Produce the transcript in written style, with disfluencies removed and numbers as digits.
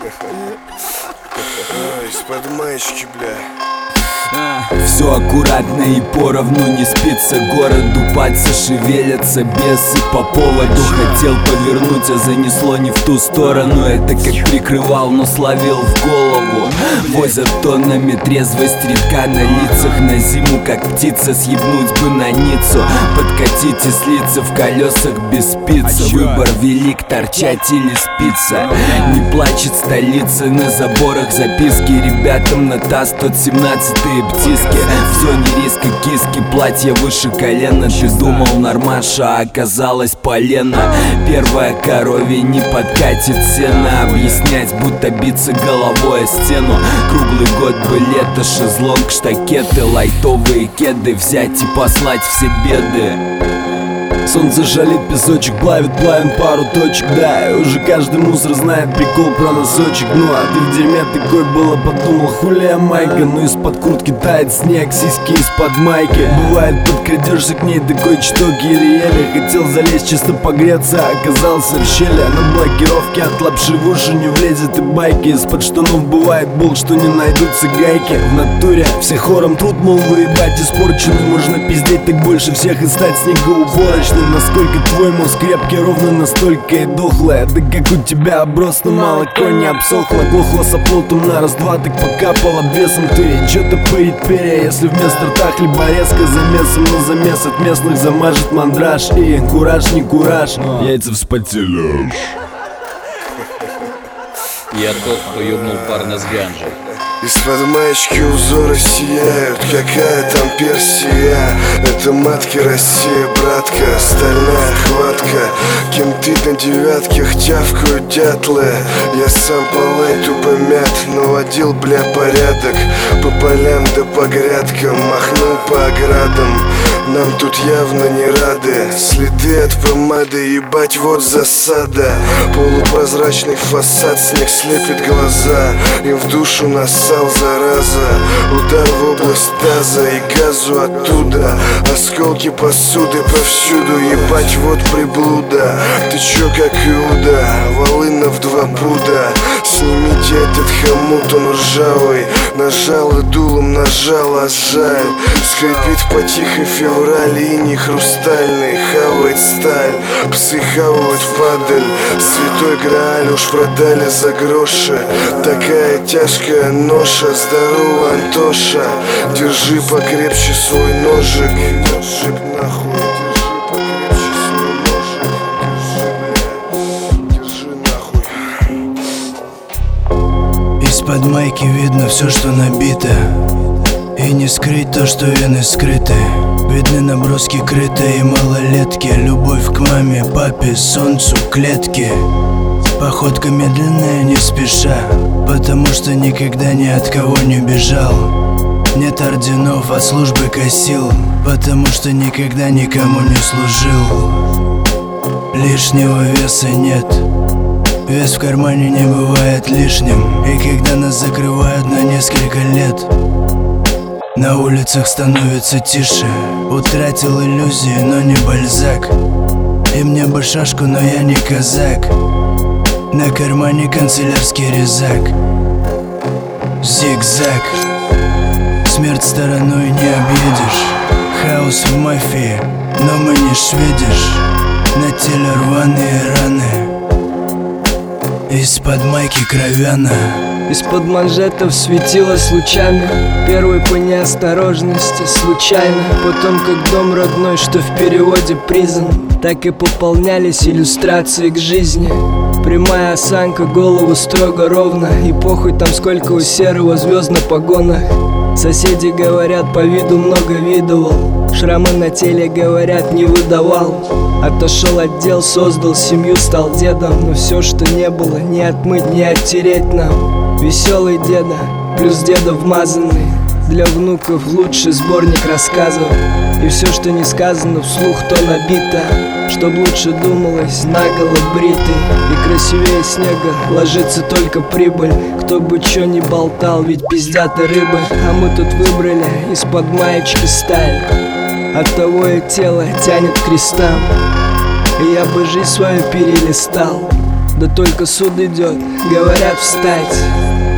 Из-под маечки, бля. Все аккуратно и поровну, не спится городу, пальцы шевелятся, бесы по поводу. Хотел повернуть, а занесло не в ту сторону. Это как прикрывал, но словил в голову. Возят тоннами трезвость редка на лицах. На зиму, как птица, съебнуть бы на Ниццу. Подкатить и слиться в колесах без спицы. Выбор велик, торчать или спиться. Не плачет столица, на заборах записки ребятам на ТАСС 117-е птиски. Все не риска, киски, платье выше колена. Ты думал нормаша, а оказалось полено. Первая коровья не подкатит сено. Объяснять, будто биться головой о стену. Круглый год бы лето, шезлонг, штакеты, лайтовые кеды. Взять и послать все беды. Солнце жалит, песочек плавит, плавим пару точек. Да, и уже каждый мусор знает прикол про носочек. Ну а ты в дерьме такой было, подумал, хулия майка. Но из-под куртки тает снег, сиськи из-под майки. Бывает, подкрадешься к ней такой чуток еле-еле. Хотел залезть чисто погреться, оказался в щели. На блокировке от лапши в уши не влезет и байки. Из-под штанов бывает болт, что не найдутся гайки. В натуре все хором тут, мол, выебать испорченный. Можно пиздеть так больше всех и стать снегоуборочным. Насколько твой мозг крепкий, ровно настолько и дохлая. Да как у тебя просто молоко не обсохло. Глохло соплотом на раз-два, так покапало бесом. Ты чё-то пырить перья, если вместо рта хлеборезка замесом. Но замес от местных замажет мандраж. И кураж не кураж, яйца вспотели. Я тот, кто ёбнул парня с ганжей. Из-под маечки узоры сияют, какая там Персия. Это матки Россия, братка, стальная хватка. Кенты на девятках тявкают дятлы. Я сам по лайту помят, наводил, бля, порядок. По полям да по грядкам, махнул по оградам. Нам тут явно не рады. Следы от помады, ебать, вот засада. Полупрозрачный фасад, снег слепит глаза. Им в душу нассал, зараза. Удар в область таза и газу оттуда. Осколки посуды повсюду, ебать, вот приблуда. Ты чё, как Иуда, волына в 2 пуда. Снимите этот хомут, он ржавый. Нажал и дулом нажал, а жаль. Скрипит по тихой феврале, иней хрустальный. Хавает сталь, псы хавают падаль. Святой Грааль уж продали за гроши. Такая тяжкая ноша, здорово, Антоша. Держи покрепче свой ножик. Ножик нахуй, держи покрепче свой ножик. Держи, нахуй. Из-под майки видно все, что набито. И не скрыть то, что вены скрыты. Видны наброски крытые и малолетки. Любовь к маме, папе, солнцу, клетки. Походка медленная, не спеша. Потому что никогда ни от кого не бежал. Нет орденов, от службы косил. Потому что никогда никому не служил. Лишнего веса нет. Вес в кармане не бывает лишним. И когда нас закрывают на несколько лет, на улицах становится тише. Утратил иллюзии, но не Бальзак. И мне бы шашку, но я не казак. На кармане канцелярский резак. Зигзаг. Смерть стороной не объедешь. Хаос в мафии, но мы не шведиш. На теле рваные раны. Из-под майки кровяна. Из-под манжетов светилось лучами. Первый по неосторожности, случайно. Потом как дом родной, что в переводе признан. Так и пополнялись иллюстрации к жизни. Прямая осанка, голову строго ровно. И похуй там сколько у серого звезд на погонах. Соседи говорят, по виду много видывал. Шрамы на теле, говорят, не выдавал. Отошел от дел, создал семью, стал дедом. Но все, что не было, не отмыть, не оттереть нам. Веселый деда, плюс деда вмазанный. Для внуков лучший сборник рассказов. И все, что не сказано вслух, то набито. Чтоб лучше думалось, наголо бритый. И красивее снега ложится только прибыль. Кто бы чё ни болтал, ведь пиздят и рыбы. А мы тут выбрали из-под маечки сталь. Оттого и тело тянет к крестам. И я бы жизнь свою перелистал. да только суд идет. Говорят встать,